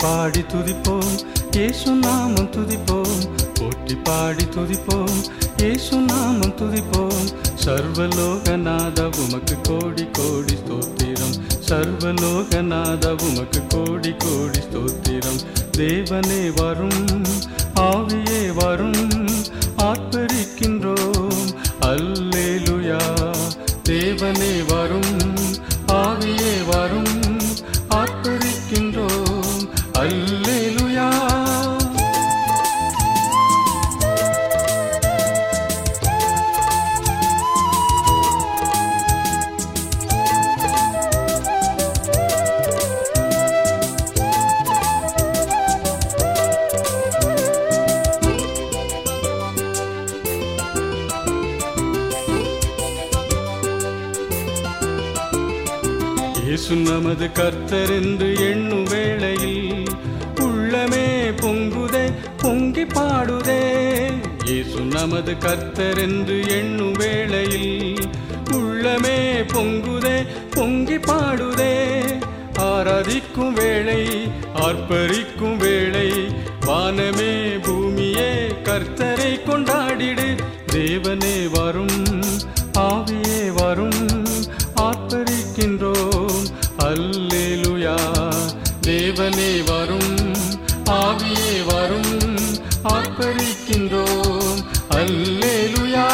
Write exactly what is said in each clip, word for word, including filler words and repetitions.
பாடி துதிப்போம், இயேசு நாமம் துதிப்போம். போற்றி பாடி துதிப்போம், இயேசு நாமம் துதிப்போம். சர்வலோகநாத உமக்கு கோடி கோடி ஸ்தோத்திரம். சர்வலோகநாத உமக்கு கோடி கோடி ஸ்தோத்திரம். தேவனே வரும், ஆவியே வரும், ஆர்ப்பரிக்கின்றோம். அல்லேலூயா. தேவனே வரும், ஆவியே வரும், ஆர்ப்பரிக்கின்றோம். அல்லேலூயா. இயேசு நமது கர்த்தர் என்று எண்ணும் வேளையில் உள்ளமே பொங்குதே, பொங்கி பாடுதே. இயேசு நமது கர்த்தர் என்று எண்ணும் வேளையில் உள்ளமே பொங்குதே, பொங்கி பாடுதே. ஆராதிக்கும் வேளை, ஆர்ப்பரிக்கும் வேளை, வானமே பூமியே கர்த்தரை கொண்டாடிடு. தேவனே வரும், ஆவியே வரும், ஆர்ப்பரிக்கின்றோம். அல்லேலூயா. தேவனே வரும், ஆவியே வரும், ஆர்ப்பரிக்கின்றோம். அல்லேலூயா.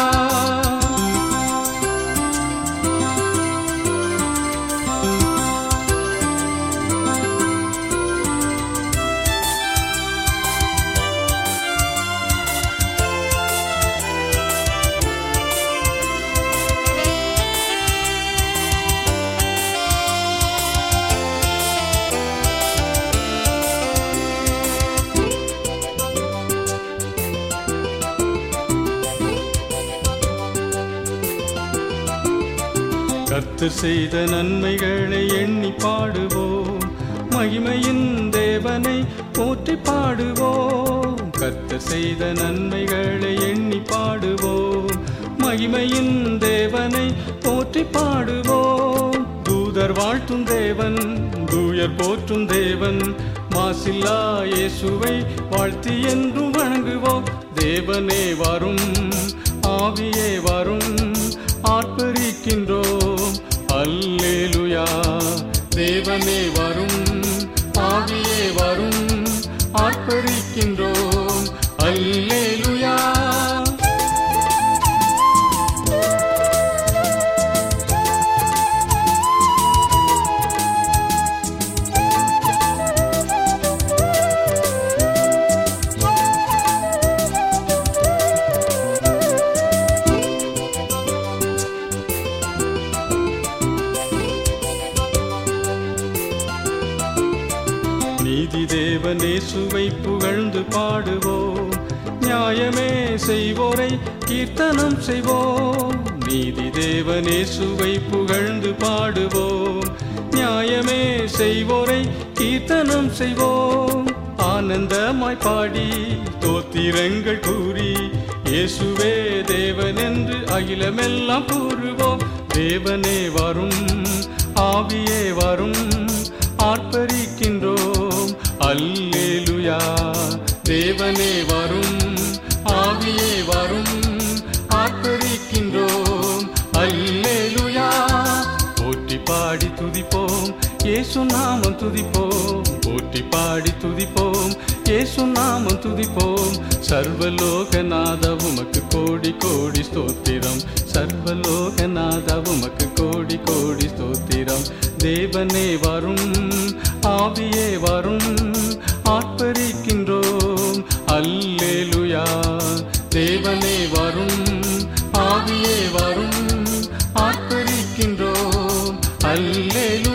கர்த்தர் செய்த நன்மைகளை எண்ணி பாடுவோம், மகிமையின் தேவனை போற்றி பாடுவோம். கர்த்தர் செய்த நன்மைகளை எண்ணி பாடுவோம், மகிமையின் தேவனை போற்றி பாடுவோம். தூதர் வாழ்த்தும் தேவன், தூயர் போற்றும் தேவன், மாசில்லா இயேசுவை வாழ்த்தி என்றும் வணங்குவோம். தேவனே வரும், ஆவியே வரும், ஆர்ப்பரிக்கின்றோம். அல்லேலூயா. தேவனே வரும், ஆவியே வரும், ஆர்ப்பரிக்கின்றோம். அல்லேலூயா. நீதி தேவனே சுவை புகழ்ந்து பாடுவோம், நியாயமே செய்வோரை கீர்த்தனம் செய்வோம். நீதி தேவனே சுவை புகழ்ந்து பாடுவோம், நியாயமே செய்வோரை கீர்த்தனம் செய்வோம். ஆனந்தமாய் பாடி தோத்திரங்கள் கூறி இயேசுவே தேவன் என்று அகிலமெல்லாம் கூறுவோம். தேவனே வரும், ஆவியே வரும், ஆர்ப்பரிக்கின்றோம். அல்லேலூயா. தேவனே வரும், ஆவியே வரும், ஆர்ப்பரிக்கின்றோம். அல்லேலூயா. போற்றி பாடி துதிப்போம், இயேசு நாமம் துதிப்போம். போற்றி பாடி துதிப்போம், இயேசு நாமம் துதிப்போம். சர்வலோகநாத உமக்கு கோடி கோடி ஸ்தோத்திரம். சர்வலோகநாத உமக்கு கோடி கோடி ஸ்தோத்திரம். தேவனே வரும், ஆவியே வரும், ஆர்ப்பரிக்கின்றோம். அல்லேலூயா. தேவனே வரும், ஆவியே வரும், ஆர்ப்பரிக்கின்றோம். அல்லேலூயா.